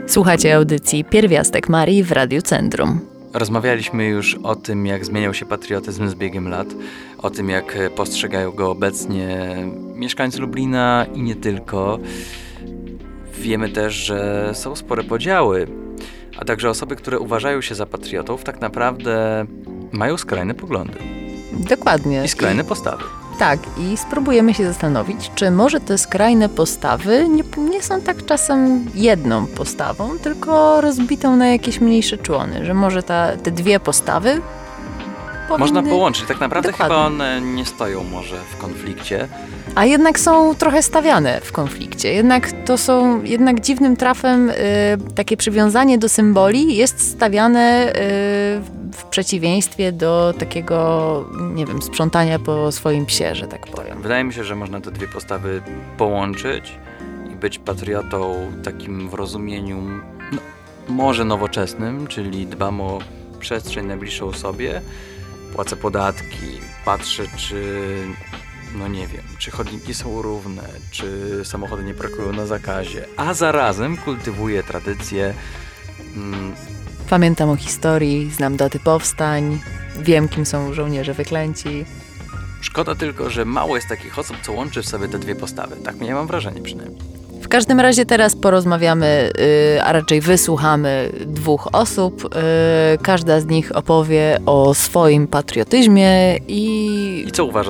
Słuchacie audycji Pierwiastek Marii w Radiu Centrum. Rozmawialiśmy już o tym, jak zmieniał się patriotyzm z biegiem lat, o tym, jak postrzegają go obecnie mieszkańcy Lublina i nie tylko. Wiemy też, że są spore podziały, a także osoby, które uważają się za patriotów, tak naprawdę mają skrajne poglądy. Dokładnie. I skrajne postawy. Tak, i spróbujemy się zastanowić, czy może te skrajne postawy nie są tak czasem jedną postawą, tylko rozbitą na jakieś mniejsze człony, że może te dwie postawy można połączyć. Tak naprawdę Dokładnie. chyba one nie stoją może w konflikcie. A jednak są trochę stawiane w konflikcie. Jednak dziwnym trafem takie przywiązanie do symboli jest stawiane w przeciwieństwie do takiego, nie wiem, sprzątania po swoim psie, że tak powiem. Wydaje mi się, że można te dwie postawy połączyć i być patriotą takim w rozumieniu może nowoczesnym, czyli dbam o przestrzeń najbliższą sobie, płacę podatki, patrzę czy chodniki są równe, czy samochody nie parkują na zakazie, a zarazem kultywuję tradycje. Pamiętam o historii, znam daty powstań, wiem, kim są żołnierze wyklęci. Szkoda tylko, że mało jest takich osób, co łączy w sobie te dwie postawy. Tak ja mam wrażenie przynajmniej. W każdym razie teraz porozmawiamy, a raczej wysłuchamy dwóch osób. Każda z nich opowie o swoim patriotyzmie I co uważa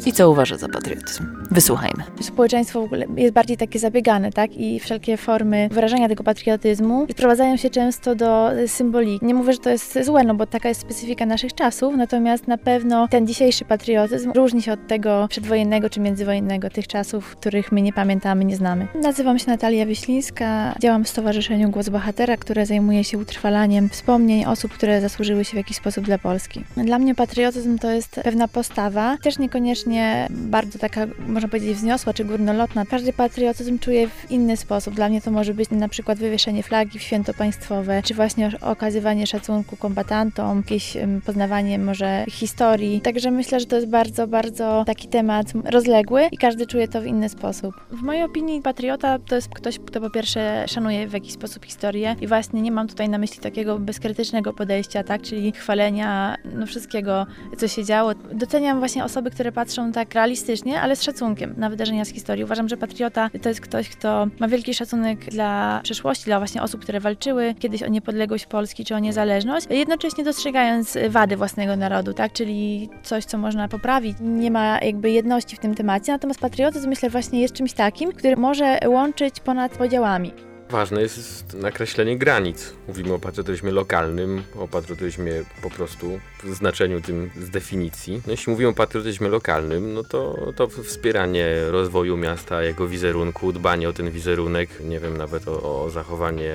za patriotyzm. Wysłuchajmy. Społeczeństwo w ogóle jest bardziej takie zabiegane, tak? I wszelkie formy wyrażania tego patriotyzmu sprowadzają się często do symboliki. Nie mówię, że to jest złe, no bo taka jest specyfika naszych czasów, natomiast na pewno ten dzisiejszy patriotyzm różni się od tego przedwojennego czy międzywojennego, tych czasów, których my nie pamiętamy, nie znamy. Nazywam się Natalia Wiślińska, działam w Stowarzyszeniu Głos Bohatera, które zajmuje się utrwalaniem wspomnień osób, które zasłużyły się w jakiś sposób dla Polski. Dla mnie patriotyzm to jest pewna postawa, też niekoniecznie bardzo taka, można powiedzieć, wzniosła czy górnolotna. Każdy patriotyzm czuje w inny sposób. Dla mnie to może być na przykład wywieszenie flagi w święto państwowe, czy właśnie okazywanie szacunku kombatantom, jakieś poznawanie może historii. Także myślę, że to jest bardzo, bardzo taki temat rozległy i każdy czuje to w inny sposób. W mojej opinii patriota to jest ktoś, kto po pierwsze szanuje w jakiś sposób historię i właśnie nie mam tutaj na myśli takiego bezkrytycznego podejścia, tak, czyli chwalenia wszystkiego, co się działo. Doceniam właśnie osoby, które patrzą tak realistycznie, ale z szacunkiem na wydarzenia z historii. Uważam, że patriota to jest ktoś, kto ma wielki szacunek dla przeszłości, dla właśnie osób, które walczyły kiedyś o niepodległość Polski czy o niezależność, jednocześnie dostrzegając wady własnego narodu, tak, czyli coś, co można poprawić. Nie ma jakby jedności w tym temacie, natomiast patriotyzm, myślę, właśnie jest czymś takim, który może łączyć ponad podziałami. Ważne jest nakreślenie granic. Mówimy o patriotyzmie lokalnym, o patriotyzmie po prostu w znaczeniu tym z definicji. No, jeśli mówimy o patriotyzmie lokalnym, no to wspieranie rozwoju miasta, jego wizerunku, dbanie o ten wizerunek, nie wiem, nawet o zachowanie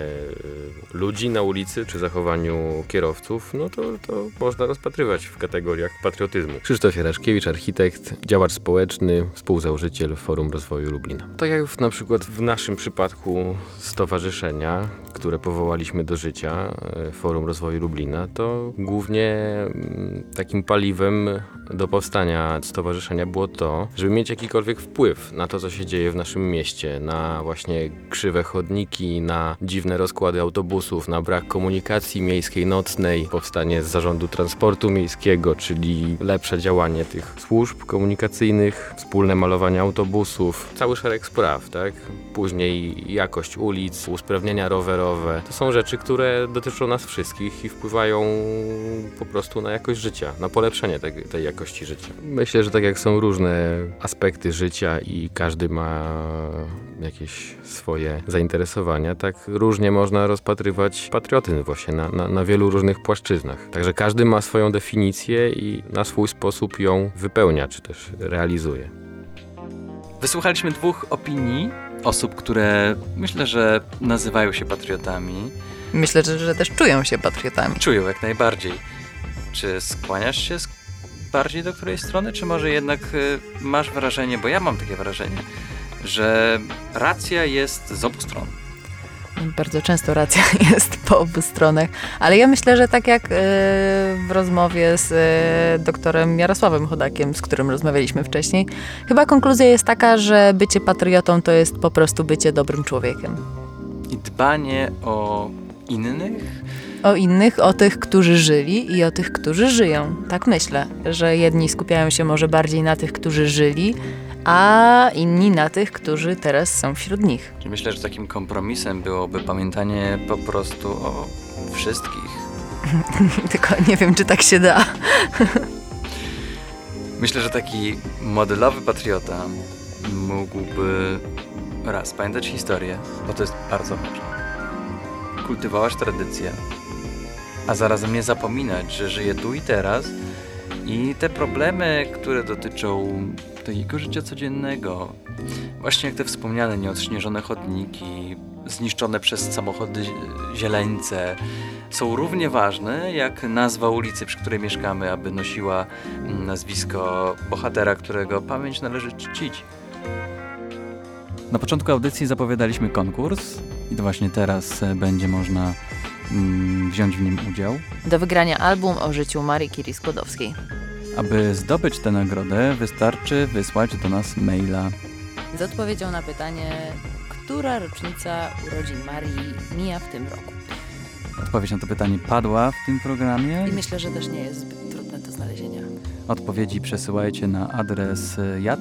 ludzi na ulicy, czy zachowaniu kierowców, no to można rozpatrywać w kategoriach patriotyzmu. Krzysztof Jaraszkiewicz, architekt, działacz społeczny, współzałożyciel Forum Rozwoju Lublina. Tak jak na przykład w naszym przypadku stowarzyszenia, które powołaliśmy do życia, Forum Rozwoju Lublina, to głównie takim paliwem do powstania stowarzyszenia było to, żeby mieć jakikolwiek wpływ na to, co się dzieje w naszym mieście, na właśnie krzywe chodniki, na dziwne rozkłady autobusów, na brak komunikacji miejskiej, nocnej, powstanie z zarządu transportu miejskiego, czyli lepsze działanie tych służb komunikacyjnych, wspólne malowanie autobusów, cały szereg spraw, tak? Później jakość ulic, usprawnienia rowerowe. To są rzeczy, które dotyczą nas wszystkich i wpływają po prostu na jakość życia, na polepszenie tej jakości życia. Myślę, że tak jak są różne aspekty życia i każdy ma jakieś swoje zainteresowania, tak różnie można rozpatrywać patriotyzm właśnie na wielu różnych płaszczyznach. Także każdy ma swoją definicję i na swój sposób ją wypełnia, czy też realizuje. Wysłuchaliśmy dwóch opinii osób, które myślę, że nazywają się patriotami. Myślę, że też czują się patriotami. Czują jak najbardziej. Czy skłaniasz się bardziej do której strony, czy może jednak masz wrażenie, bo ja mam takie wrażenie, że racja jest z obu stron? Bardzo często racja jest po obu stronach, ale ja myślę, że tak jak w rozmowie z doktorem Jarosławem Chodakiem, z którym rozmawialiśmy wcześniej, chyba konkluzja jest taka, że bycie patriotą to jest po prostu bycie dobrym człowiekiem. i dbanie o innych. O tych, którzy żyli i o tych, którzy żyją. Tak myślę, że jedni skupiają się może bardziej na tych, którzy żyli, a inni na tych, którzy teraz są wśród nich. Myślę, że takim kompromisem byłoby pamiętanie po prostu o wszystkich. Tylko nie wiem, czy tak się da. Myślę, że taki modelowy patriota mógłby raz pamiętać historię, bo to jest bardzo ważne. Kultywować tradycję, a zarazem nie zapominać, że żyje tu i teraz i te problemy, które dotyczą takiego życia codziennego, właśnie jak te wspomniane nieodśnieżone chodniki, zniszczone przez samochody zieleńce, są równie ważne jak nazwa ulicy, przy której mieszkamy, aby nosiła nazwisko bohatera, którego pamięć należy czcić. Na początku audycji zapowiadaliśmy konkurs i to właśnie teraz będzie można wziąć w nim udział. Do wygrania album o życiu Marii Curie-Skłodowskiej. Aby zdobyć tę nagrodę, wystarczy wysłać do nas maila. Z odpowiedzią na pytanie, która rocznica urodzin Marii mija w tym roku. Odpowiedź na to pytanie padła w tym programie. I myślę, że też nie jest zbyt trudne do znalezienia. Odpowiedzi przesyłajcie na adres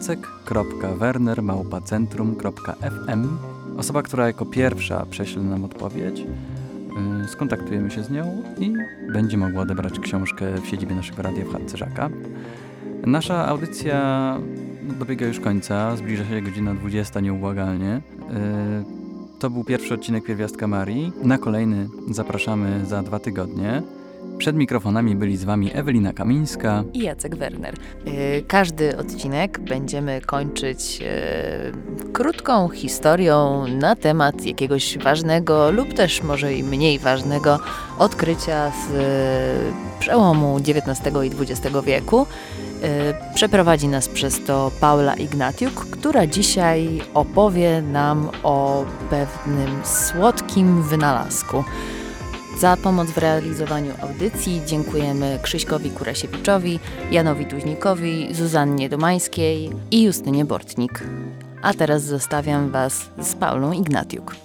jacek.werner@centrum.fm. Osoba, która jako pierwsza prześle nam odpowiedź, skontaktujemy się z nią i będzie mogła odebrać książkę w siedzibie naszego radia w chatce Żaka. Nasza audycja dobiega już końca, zbliża się godzina 20 nieubłagalnie. To był pierwszy odcinek Pierwiastka Marii. Na kolejny zapraszamy za 2 tygodnie. Przed mikrofonami byli z wami Ewelina Kamińska i Jacek Werner. Każdy odcinek będziemy kończyć krótką historią na temat jakiegoś ważnego lub też może i mniej ważnego odkrycia z przełomu XIX i XX wieku. Przeprowadzi nas przez to Paula Ignatiuk, która dzisiaj opowie nam o pewnym słodkim wynalazku. Za pomoc w realizowaniu audycji dziękujemy Krzyśkowi Kurasiewiczowi, Janowi Tuźnikowi, Zuzannie Domańskiej i Justynie Bortnik. A teraz zostawiam Was z Paulą Ignatiuk.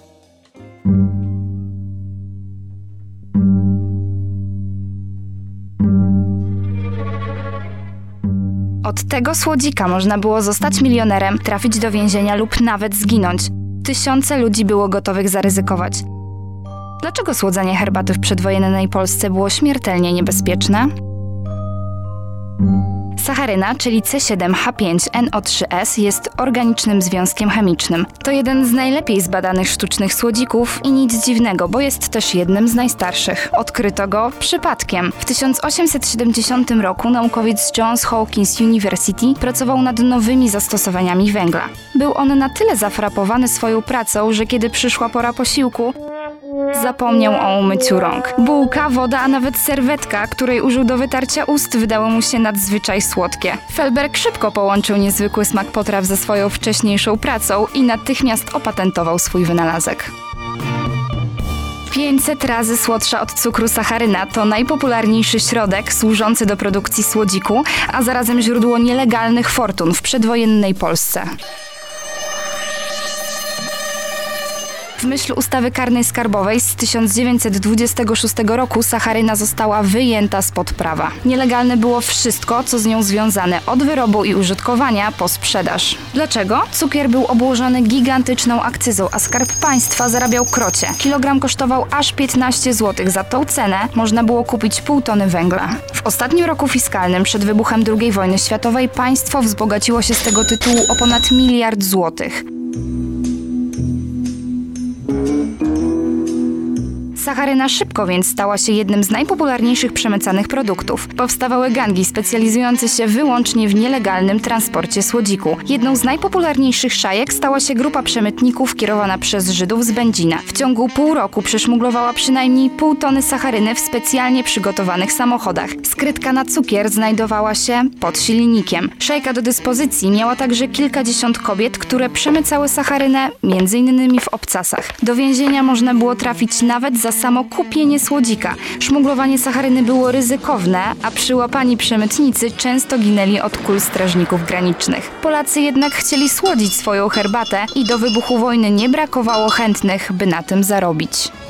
Od tego słodzika można było zostać milionerem, trafić do więzienia lub nawet zginąć. Tysiące ludzi było gotowych zaryzykować. Dlaczego słodzenie herbaty w przedwojennej Polsce było śmiertelnie niebezpieczne? Sacharyna, czyli C7H5NO3S, jest organicznym związkiem chemicznym. To jeden z najlepiej zbadanych sztucznych słodzików i nic dziwnego, bo jest też jednym z najstarszych. Odkryto go przypadkiem. W 1870 roku naukowiec Johns Hopkins University pracował nad nowymi zastosowaniami węgla. Był on na tyle zafrapowany swoją pracą, że kiedy przyszła pora posiłku, zapomniał o umyciu rąk. Bułka, woda, a nawet serwetka, której użył do wytarcia ust, wydały mu się nadzwyczaj słodkie. Felberg szybko połączył niezwykły smak potraw ze swoją wcześniejszą pracą i natychmiast opatentował swój wynalazek. 500 razy słodsza od cukru sacharyna to najpopularniejszy środek służący do produkcji słodziku, a zarazem źródło nielegalnych fortun w przedwojennej Polsce. W myśl ustawy karnej skarbowej z 1926 roku sacharyna została wyjęta spod prawa. Nielegalne było wszystko, co z nią związane, od wyrobu i użytkowania po sprzedaż. Dlaczego? Cukier był obłożony gigantyczną akcyzą, a Skarb Państwa zarabiał krocie. Kilogram kosztował aż 15 zł. Za tą cenę można było kupić pół tony węgla. W ostatnim roku fiskalnym przed wybuchem II wojny światowej państwo wzbogaciło się z tego tytułu o ponad 1 miliard złotych. Sacharyna szybko więc stała się jednym z najpopularniejszych przemycanych produktów. Powstawały gangi specjalizujące się wyłącznie w nielegalnym transporcie słodziku. Jedną z najpopularniejszych szajek stała się grupa przemytników kierowana przez Żydów z Będzina. W ciągu pół roku przeszmuglowała przynajmniej pół tony sacharyny w specjalnie przygotowanych samochodach. Skrytka na cukier znajdowała się pod silnikiem. Szajka do dyspozycji miała także kilkadziesiąt kobiet, które przemycały sacharynę m.in. w obcasach. Do więzienia można było trafić nawet za za samo kupienie słodzika. Szmuglowanie sacharyny było ryzykowne, a przyłapani przemytnicy często ginęli od kul strażników granicznych. Polacy jednak chcieli słodzić swoją herbatę i do wybuchu wojny nie brakowało chętnych, by na tym zarobić.